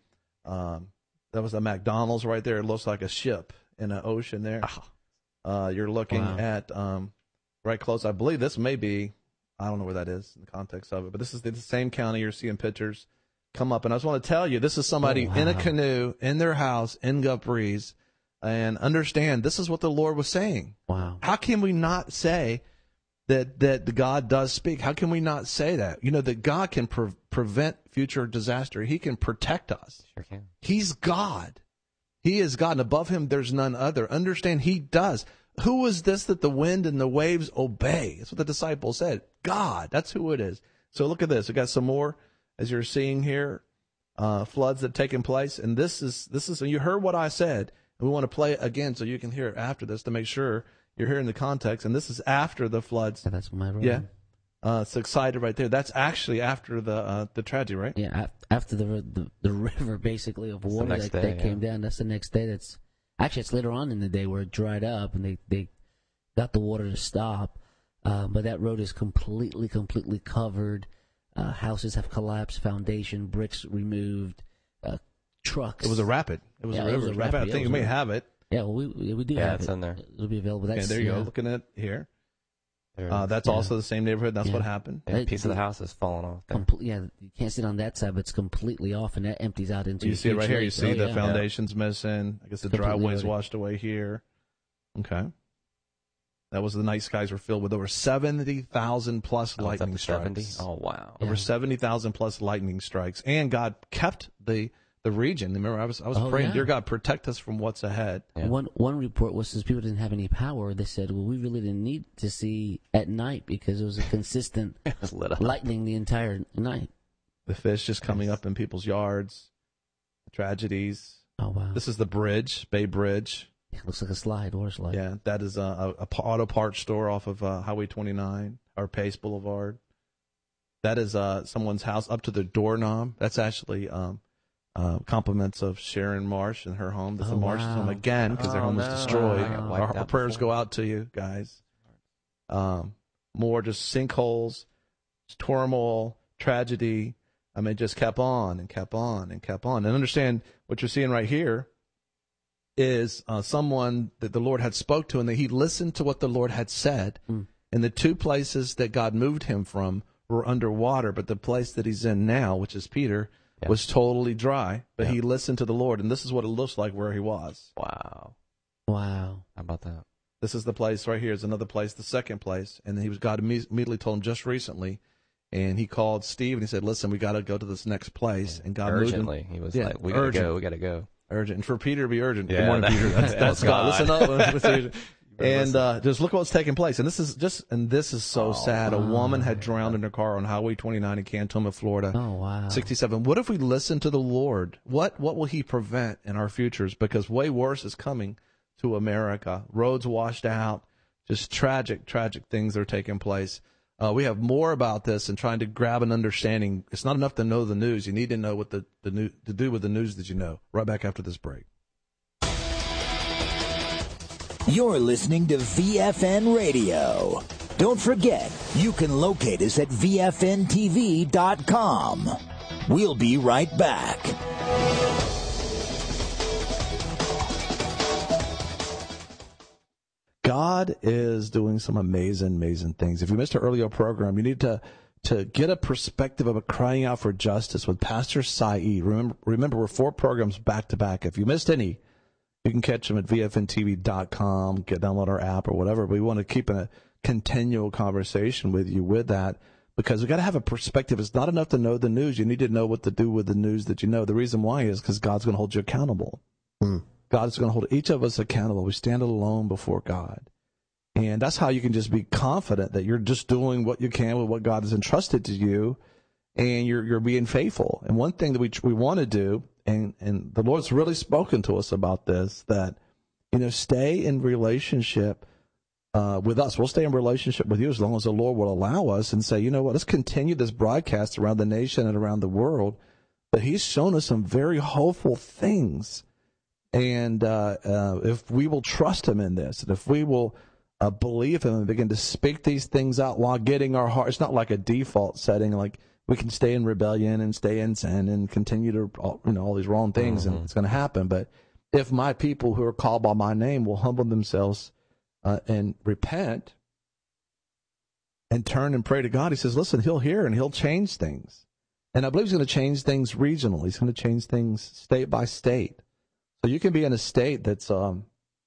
That was a McDonald's right there. It looks like a ship in an ocean there. You're looking at right close. I believe this may be, I don't know where that is in the context of it, but this is the same county. You're seeing pictures come up. And I just want to tell you, this is somebody in a canoe in their house in Gulf Breeze, and understand this is what the Lord was saying. Wow. How can we not say that God does speak? How can we not say that? That God can prevent future disaster. He can protect us. Sure can. He's God. He is God, and above him there's none other. Understand, he does. Who is this that the wind and the waves obey? That's what the disciples said. God. That's who it is. So look at this. We got some more, as you're seeing here, floods that have taken place. And this is, you heard what I said, and we want to play it again so you can hear it after this to make sure you're hearing the context. And this is after the floods. Yeah, that's my room. Yeah. It's excited right there. That's actually after the tragedy, right? Yeah, after the river basically of water that came down. That's the next day. Actually, it's later on in the day where it dried up and they got the water to stop. But that road is completely covered. Houses have collapsed, foundation, bricks removed, trucks. It was a rapid. It was a river. It was a rapid. I think you may have it. Yeah, well, we do have it. Yeah, it's in there. It'll be available. Okay, there you go. Looking at it here. That's also the same neighborhood. That's what happened. A piece of the house is falling off. You can't see it on that side, but it's completely off, and that empties out into. You see it right here. You see the foundation's missing. I guess the driveway's washed away here. Okay. That was the night skies were filled with over 70,000 plus lightning strikes. 70? Oh wow! Over 70,000 plus lightning strikes, and God kept the the region. Remember, I was praying, yeah. dear God, protect us from what's ahead. Yeah. One report was since people didn't have any power, they said, well, we really didn't need to see at night because it was a consistent lightning the entire night. The fish just coming up in people's yards, tragedies. Oh, wow. This is the bridge, Bay Bridge. It looks like a slide, water slide. Yeah, that is a auto parts store off of Highway 29 or Pace Boulevard. That is someone's house up to the doorknob. That's actually compliments of Sharon Marsh and her home. That's the Marsh's home again because their home was destroyed. Our prayers go out to you guys. More just sinkholes, turmoil, tragedy. I mean, it just kept on and kept on and kept on. And understand what you're seeing right here is someone that the Lord had spoke to, and that he listened to what the Lord had said. And the two places that God moved him from were underwater, but the place that he's in now, which is Peter, was totally dry. But he listened to the Lord, and this is what it looks like where he was. Wow. Wow. How about that? This is the place right here. Is another place, the second place. And God immediately told him just recently, and he called Steve and he said, listen, we got to go to this next place. And God urgently. moved him. He was like, we got to go. Urgent. And for Peter to be urgent. Yeah, Good morning, Peter. That's God. Listen up. And just look what's taking place. And this is so sad. A woman had drowned in her car on Highway 29 in Cantonment, Florida. Oh, wow. 67. What if we listen to the Lord? What will he prevent in our futures? Because way worse is coming to America. Roads washed out. Just tragic things are taking place. We have more about this and trying to grab an understanding. It's not enough to know the news. You need to know what to do with the news that you know. Right back after this break. You're listening to VFN Radio. Don't forget, you can locate us at VFNTV.com. We'll be right back. God is doing some amazing things. If you missed our earlier program, you need to get a perspective of crying out for justice with Pastor Saeed. Remember, we're 4 programs back to back. If you missed any, you can catch them at VFNTV.com, download our app or whatever. We want to keep a continual conversation with you with that, because we got to have a perspective. It's not enough to know the news. You need to know what to do with the news that you know. The reason why is because God's going to hold you accountable. God is going to hold each of us accountable. We stand alone before God. And that's how you can just be confident that you're just doing what you can with what God has entrusted to you, and you're being faithful. And one thing that we want to do, and the Lord's really spoken to us about this, that, stay in relationship with us. We'll stay in relationship with you as long as the Lord will allow us, and say, you know what, let's continue this broadcast around the nation and around the world. But he's shown us some very hopeful things. And if we will trust him in this, and if we will believe him and begin to speak these things out while getting our heart, it's not like a default setting, like we can stay in rebellion and stay in sin and continue to, all these wrong things, and it's going to happen. But if my people who are called by my name will humble themselves and repent and turn and pray to God, he says, listen, he'll hear and he'll change things. And I believe he's going to change things regionally. He's going to change things state by state. So you can be in a state that's lost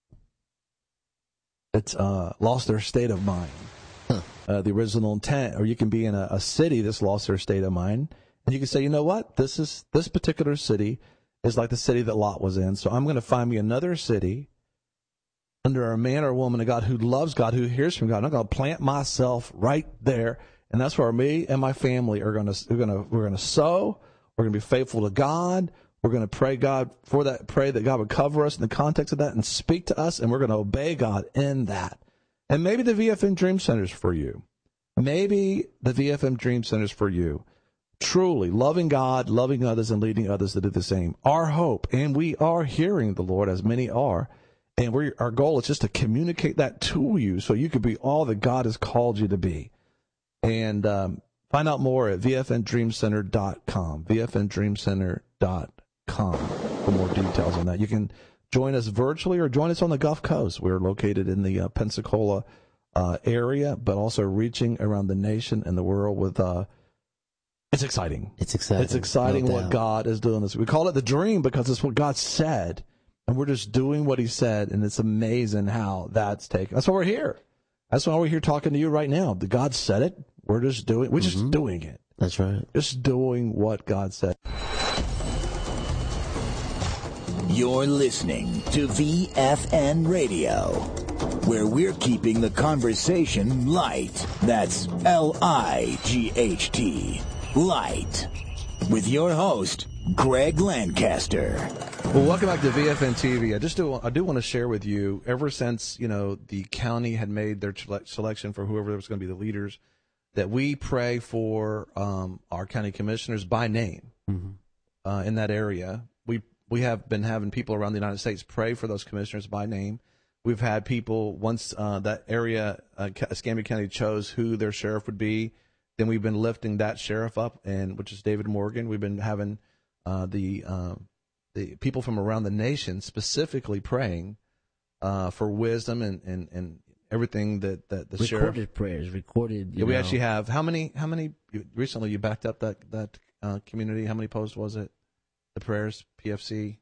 their state of mind, the original intent, or you can be in a city that's lost their state of mind, and you can say, you know what, this particular city is like the city that Lot was in, so I'm going to find me another city under a man or woman of God who loves God, who hears from God, and I'm going to plant myself right there, and that's where me and my family are going to sow. We're going to be faithful to God. We're going to pray that God would cover us in the context of that and speak to us, and we're going to obey God in that. And maybe the VFM Dream Center is for you. Maybe the VFM Dream Center is for you. Truly loving God, loving others, and leading others to do the same. Our hope, and we are hearing the Lord, as many are, and our goal is just to communicate that to you so you can be all that God has called you to be. And find out more at VFNDreamCenter.com, VFNDreamCenter.com. For more details on that. You can join us virtually or join us on the Gulf Coast. We're located in the Pensacola area, but also reaching around the nation and the world with it's exciting. It's exciting. It's exciting No what doubt. God is doing. We call it the dream because it's what God said, and we're just doing what he said, and it's amazing how that's taken. That's why we're here. That's why we're here talking to you right now. God said it. We're just doing it. That's right. Just doing what God said. You're listening to VFN Radio, where we're keeping the conversation light. That's L-I-G-H-T, light. With your host, Greg Lancaster. Well, welcome back to VFN TV. I do want to share with you, ever since, the county had made their selection for whoever was going to be the leaders, that we pray for our county commissioners by name in that area. We have been having people around the United States pray for those commissioners by name. We've had people, once that area, Escambia County chose who their sheriff would be, then we've been lifting that sheriff up, which is David Morgan. We've been having the people from around the nation specifically praying for wisdom and everything that the sheriff. Recorded prayers, recorded. We actually have how many? Recently, you backed up that community. How many posts was it? The prayers, PFC.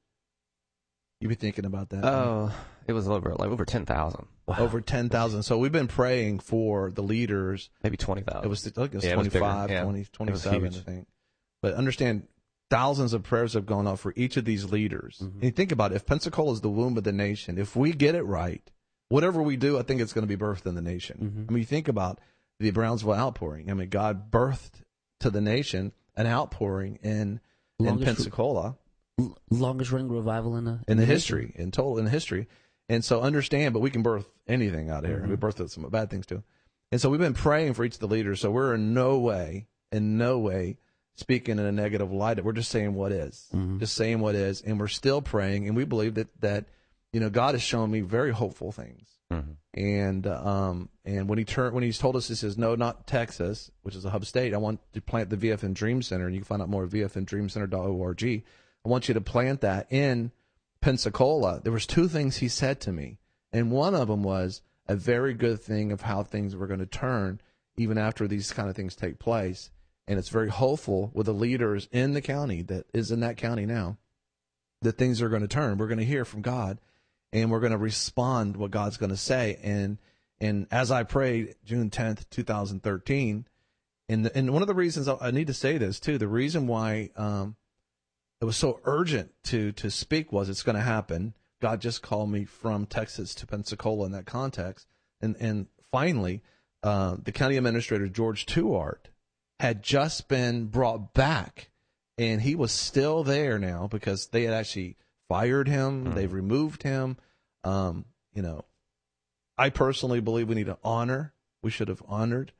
You be thinking about that? Oh, it was over 10,000. Wow. Over 10,000. So we've been praying for the leaders. Maybe 20,000. It was 25, 20, 27, I think. But understand, thousands of prayers have gone up for each of these leaders. And you think about it, if Pensacola is the womb of the nation, if we get it right, whatever we do, I think it's going to be birthed in the nation. I mean, you think about the Brownsville outpouring. I mean, God birthed to the nation an outpouring in Pensacola. Longest running revival in the history, in history. And so understand, but we can birth anything out here. We birthed some bad things too. And so we've been praying for each of the leaders. So we're in no way speaking in a negative light. We're just saying what is, just saying what is. And we're still praying. And we believe that God has shown me very hopeful things. And when he's told us, he says, no, not Texas, which is a hub state. I want to plant the VFN Dream Center, and you can find out more at vfndreamcenter.org. I want you to plant that in Pensacola. There was two things he said to me, and one of them was a very good thing of how things were going to turn even after these kind of things take place. And it's very hopeful with the leaders in the county that is in that county now that things are going to turn. We're going to hear from God, and we're going to respond what God's going to say. And as I prayed June 10th, 2013, and one of the reasons I need to say this too, the reason why it was so urgent to speak was it's going to happen. God just called me from Texas to Pensacola in that context. And finally, the county administrator, George Tuart, had just been brought back, and he was still there now because they had actually fired him. They've removed him. I personally believe we should have honored,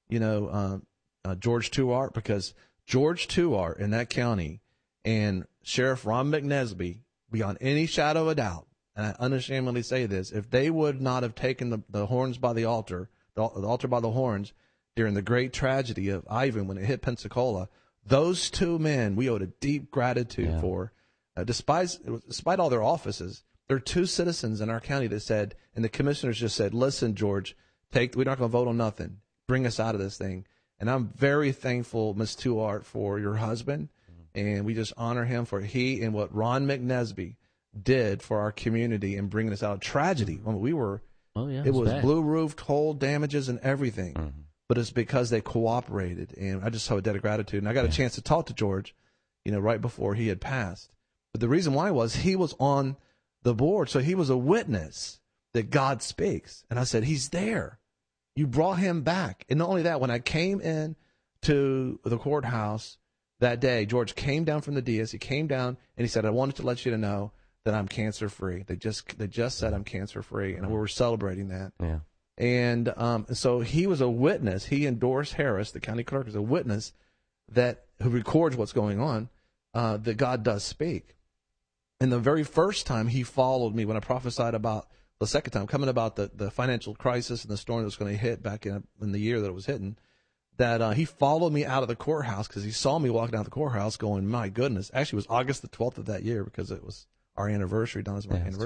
George Tuart, because George Tuart in that county and Sheriff Ron McNesby, beyond any shadow of a doubt, and I unashamedly say this, if they would not have taken the horns by the altar by the horns during the great tragedy of Ivan when it hit Pensacola, those two men we owed a deep gratitude for. Despite all their offices, there are two citizens in our county that said, and the commissioners just said, listen, George, we're not going to vote on nothing. Bring us out of this thing. And I'm very thankful, Ms. Tuart, for your husband. And we just honor him for he and what Ron McNesby did for our community and bringing us out of tragedy. I mean, it was blue roofed, hole damages and everything. But it's because they cooperated. And I just have a debt of gratitude. And I got a chance to talk to George, right before he had passed. But the reason why was he was on the board. So he was a witness that God speaks. And I said, he's there. You brought him back. And not only that, when I came in to the courthouse that day, George came down from the dais. He came down and he said, I wanted to let you to know that I'm cancer free. They just said I'm cancer free, and we were celebrating that. Yeah. And so he was a witness. He endorsed Harris, the county clerk, as a witness who records what's going on, that God does speak. And the very first time he followed me when I prophesied about the second time, coming about the financial crisis and the storm that was going to hit back in the year that it was hitting, that he followed me out of the courthouse because he saw me walking out of the courthouse going, my goodness. Actually, it was August the 12th of that year because it was our anniversary. Donna's anniversary.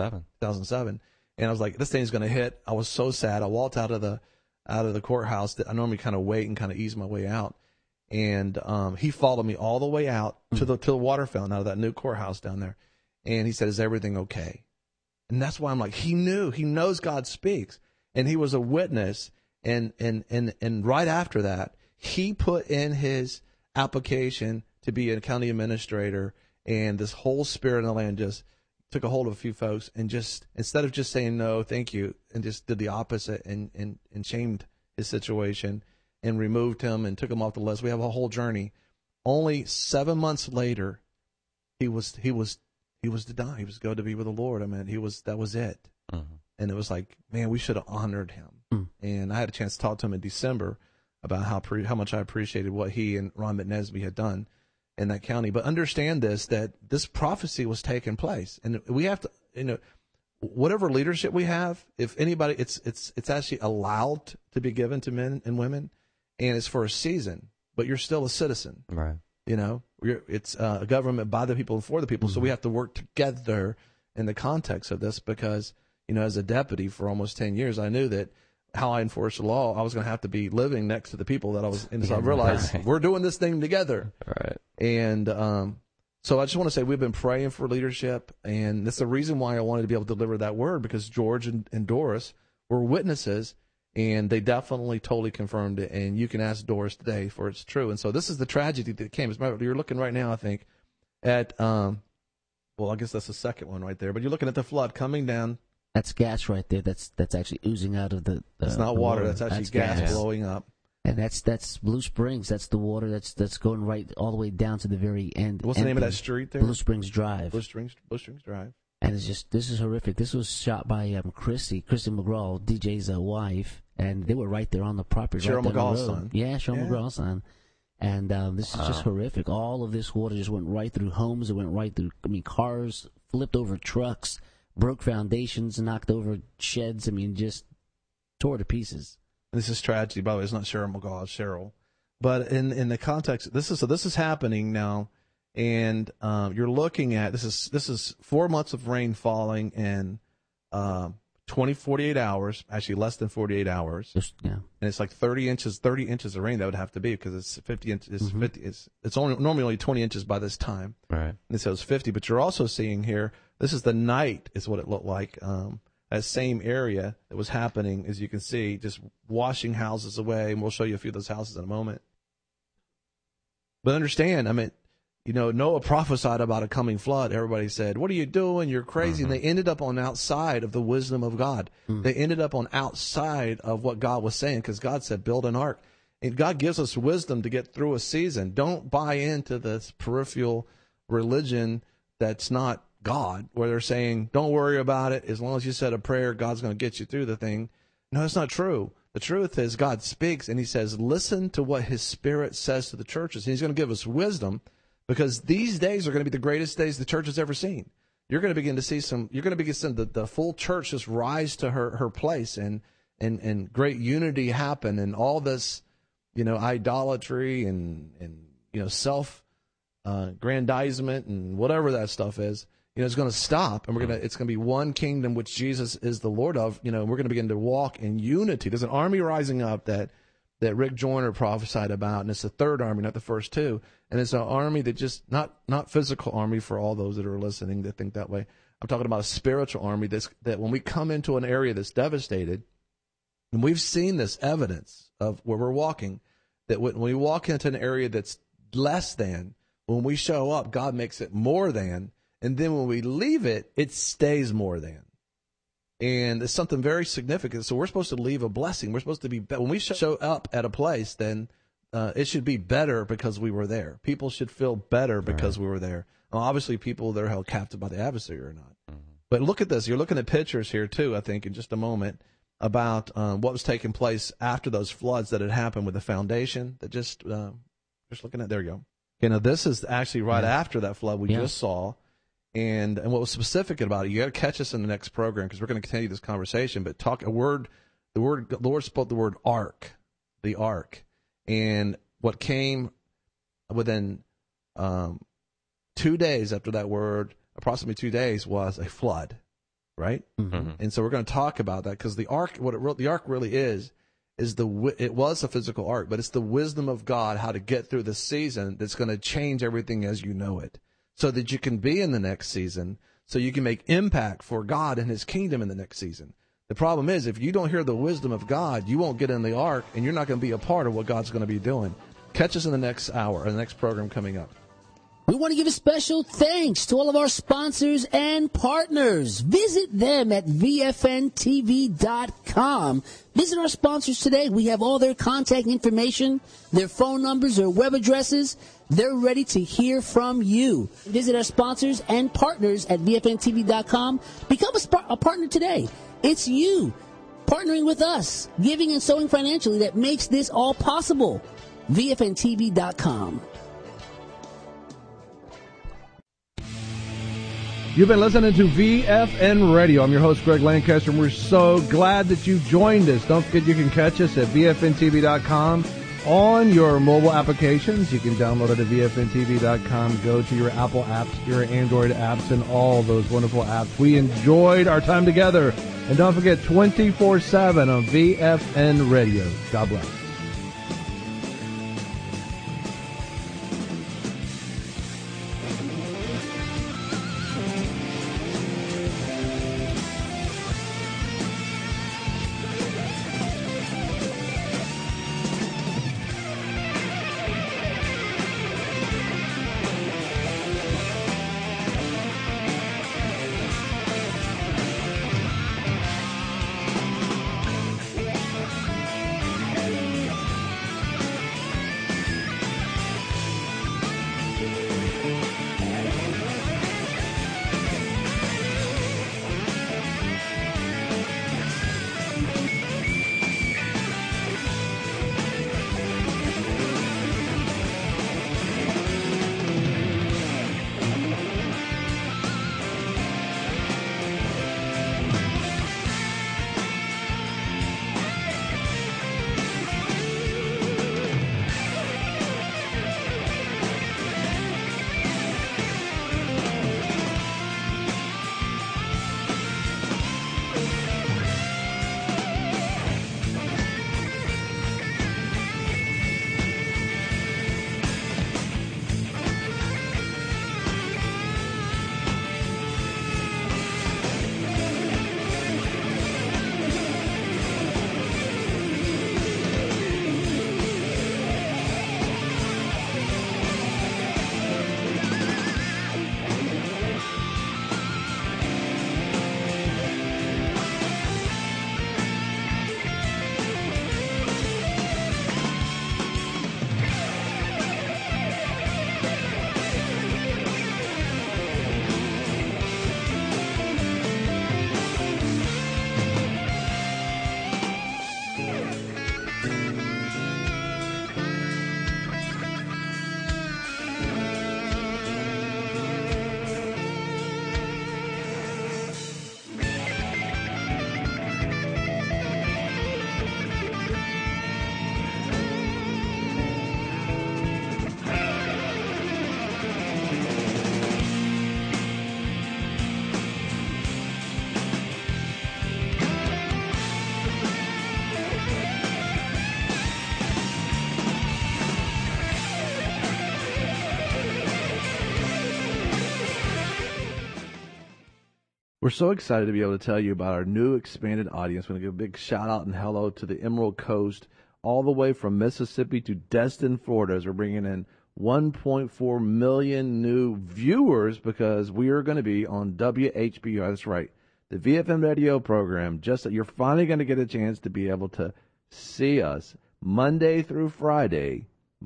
2007. And I was like, this thing's going to hit. I was so sad. I walked out of the courthouse. I normally kind of wait and kind of ease my way out. And he followed me all the way out to the water fountain out of that new courthouse down there. And he said, is everything okay? And that's why I'm like, he knows God speaks. And he was a witness. And right after that, he put in his application to be a county administrator, and this whole spirit in the land just took a hold of a few folks and just, instead of just saying no, thank you, and just did the opposite and shamed his situation and removed him and took him off the list. We have a whole journey. Only 7 months later, he was to die. He was going to be with the Lord. I mean, that was it. And it was like, man, we should have honored him. And I had a chance to talk to him in December about how much I appreciated what he and Ron McNesby had done in that county. But understand that this prophecy was taking place, and we have to, whatever leadership we have, if anybody, it's actually allowed to be given to men and women, and it's for a season, but you're still a citizen, right? It's a government by the people and for the people, so we have to work together in the context of this, because as a deputy for almost 10 years, I knew that how I enforced the law, I was going to have to be living next to the people that I was, and so I realized we're doing this thing together. Right. And so I just want to say we've been praying for leadership, and that's the reason why I wanted to be able to deliver that word, because George and Doris were witnesses, and they definitely totally confirmed it. And you can ask Doris today for it's true. And so this is the tragedy that came. You're looking right now, I think, at I guess that's the second one right there. But you're looking at the flood coming down. That's gas right there. That's actually oozing out of the. It's not water. That's actually gas blowing up. And that's Blue Springs. That's the water that's going right all the way down to the very end. What's the name of that street there? Blue Springs Drive. Blue Springs Drive. And this is horrific. This was shot by Christy McGraw, DJ's wife, and they were right there on the property. Cheryl right McGraw's son. Yeah, Cheryl McGraw's son. And this is just horrific. All of this water just went right through homes. It went right through, cars, flipped over trucks, broke foundations, knocked over sheds. Just tore to pieces. This is tragedy, by the way. It's not Cheryl McGraw, it's Cheryl. But in the context, this is happening now, and you're looking at this is 4 months of rain falling in 48 hours, actually less than 48 hours. Yeah. And it's like 30 inches of rain that would have to be, because it's 50 inches. It's normally only 20 inches by this time. Right. And so it's 50. But you're also seeing here, this is the night, is what it looked like. That same area that was happening, as you can see, just washing houses away. And we'll show you a few of those houses in a moment. But understand, Noah prophesied about a coming flood. Everybody said, "What are you doing? You're crazy." And they ended up on outside of the wisdom of God. They ended up on outside of what God was saying, because God said, build an ark. And God gives us wisdom to get through a season. Don't buy into this peripheral religion that's not God, where they're saying, don't worry about it. As long as you said a prayer, God's going to get you through the thing. No, that's not true. The truth is God speaks, and he says, listen to what his Spirit says to the churches. And he's going to give us wisdom, because these days are going to be the greatest days the church has ever seen. You're going to begin to see the full church just rise to her place, and great unity happen, and all this, idolatry and self grandizement and whatever that stuff is, it's going to stop, and it's going to be one kingdom which Jesus is the Lord of, and we're going to begin to walk in unity. There's an army rising up that Rick Joyner prophesied about, and it's the third army, not the first two. And it's an army that just, not physical army for all those that are listening that think that way. I'm talking about a spiritual army that when we come into an area that's devastated, and we've seen this evidence of where we're walking, that when we walk into an area that's less than, when we show up, God makes it more than, and then when we leave it, it stays more than. And it's something very significant. So we're supposed to leave a blessing. We're supposed to be, when we show up at a place, then it should be better because we were there. People should feel better because we were there. Well, obviously, people, they're held captive by the adversary or not. But look at this. You're looking at pictures here, too, I think, in just a moment, about what was taking place after those floods that had happened with the foundation. That just looking at, there you go. Now, this is actually right after that flood we just saw. And what was specific about it, you got to catch us in the next program, because we're going to continue this conversation. But the Lord spoke the word ark, the ark, and what came within 2 days after that word, approximately 2 days, was a flood, right? And so we're going to talk about that, because the ark, the ark really is it was a physical ark, but it's the wisdom of God, how to get through the season that's going to change everything as you know it, so that you can be in the next season, so you can make impact for God and his kingdom in the next season. The problem is, if you don't hear the wisdom of God, you won't get in the ark, and you're not going to be a part of what God's going to be doing. Catch us in the next hour, or the next program coming up. We want to give a special thanks to all of our sponsors and partners. Visit them at VFNTV.com. Visit our sponsors today. We have all their contact information, their phone numbers, their web addresses. They're ready to hear from you. Visit our sponsors and partners at VFNTV.com. Become a partner today. It's you partnering with us, giving and sowing financially that makes this all possible. VFNTV.com. You've been listening to VFN Radio. I'm your host, Greg Lancaster, and we're so glad that you joined us. Don't forget you can catch us at VFNTV.com on your mobile applications. You can download it at VFNTV.com. Go to your Apple apps, your Android apps, and all those wonderful apps. We enjoyed our time together. And don't forget, 24/7 on VFN Radio. God bless. We're so excited to be able to tell you about our new expanded audience. We're going to give a big shout out and hello to the Emerald Coast, all the way from Mississippi to Destin, Florida, as we're bringing in 1.4 million new viewers because we are going to be on WHBR. That's right, the VFN radio program. Just that you're finally going to get a chance to be able to see us Monday through Friday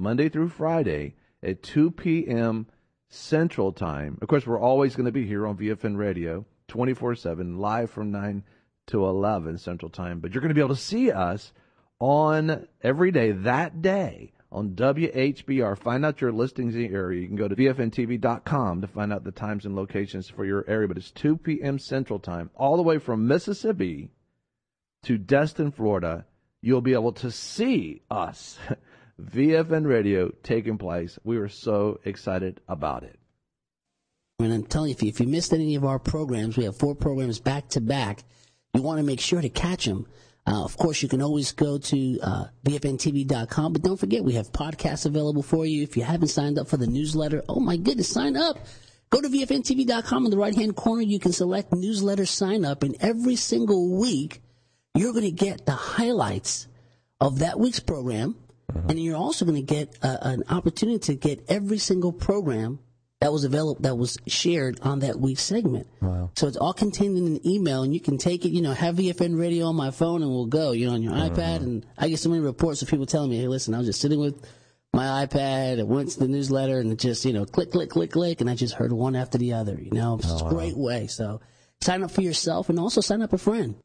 at 2 p.m. Central Time. Of course, we're always going to be here on VFN Radio 24/7, live from 9 to 11 Central Time. But you're going to be able to see us on every day that day on WHBR. Find out your listings in the area. You can go to VFNTV.com to find out the times and locations for your area. But it's 2 p.m. Central Time, all the way from Mississippi to Destin, Florida. You'll be able to see us, VFN Radio, taking place. We are so excited about it. And I'm telling you, if you missed any of our programs, we have 4 programs back to back. You want to make sure to catch them. Of course, you can always go to VFNTV.com, but don't forget we have podcasts available for you. If you haven't signed up for the newsletter, oh my goodness, sign up. Go to VFNTV.com in the right-hand corner. You can select newsletter sign up, and every single week you're going to get the highlights of that week's program, and you're also going to get an opportunity to get every single program that was available, that was shared on that week's segment. Wow. So it's all contained in an email, and you can take it, have VFN radio on my phone, and we'll go, on your iPad. And I get so many reports of people telling me, hey, listen, I was just sitting with my iPad, I went to the newsletter, and it just, click, click, click, click, and I just heard one after the other, It's a great way. So sign up for yourself and also sign up a friend.